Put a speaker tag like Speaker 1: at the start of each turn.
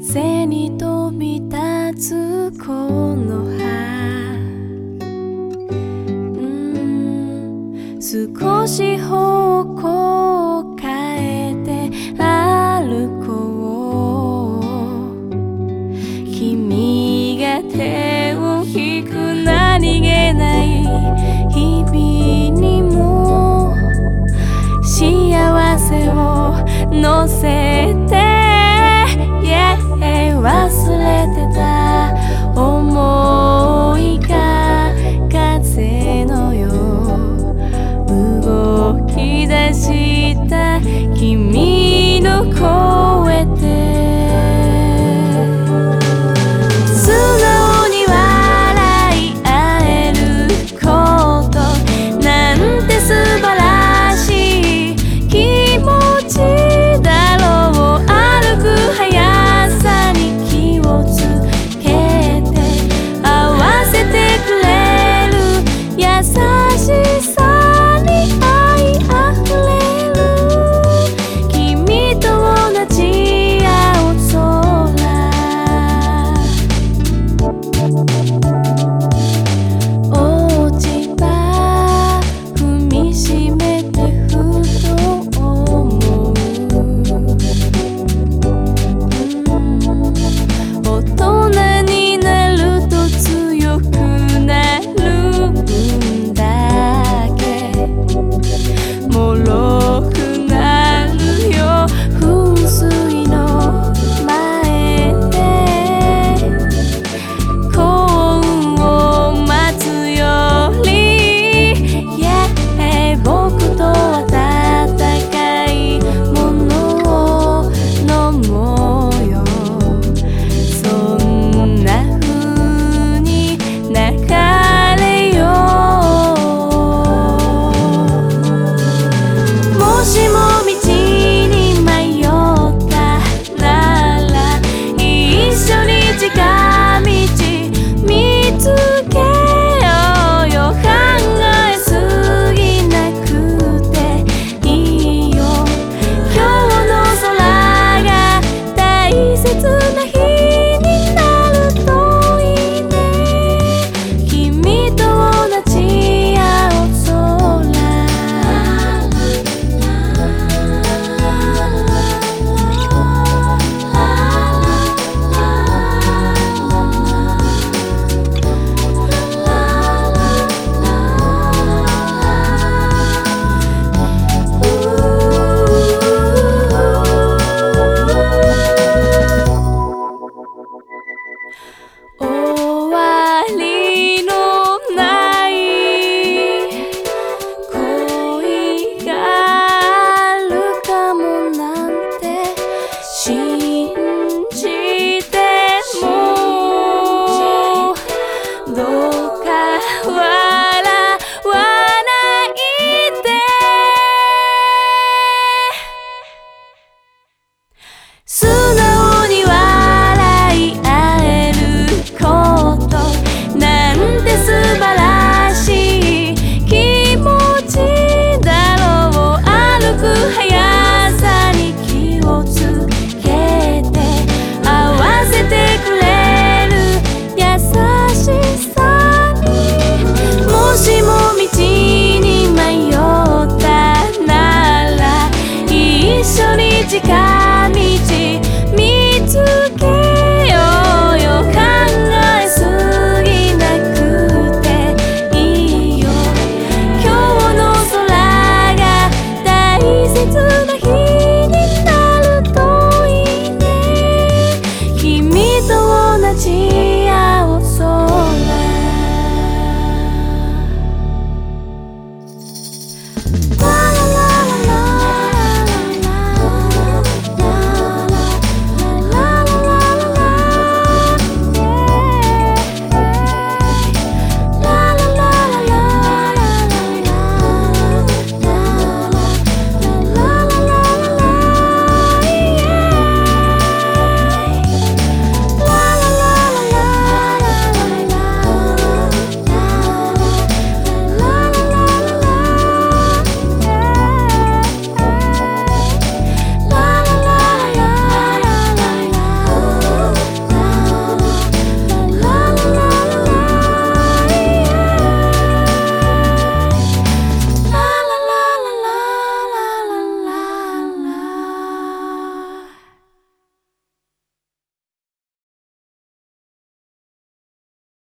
Speaker 1: 風に飛び立つこの葉、少し方向を変えて歩こう。君が手を引く何気ない日々にも幸せを乗せて、忘れてた想いが風のよう動き出した君の声で素直に笑い合えることなんて素晴らしい気持ちだろう。歩く速さに気をつけて合わせてくれる優しさに愛あふれる君と同じ青空。落ち葉踏みしめてふと思う。大人になると強くなるんだけ脆くなるよ噴水の前で幸運を待つより、僕と温かいものを飲もうよ。そんな風に流れよう。もしも道に迷ったなら一緒に近道見つけようよ。考えすぎなくていいよ。今日の空が大切な日になるといいね。君と同じ青空。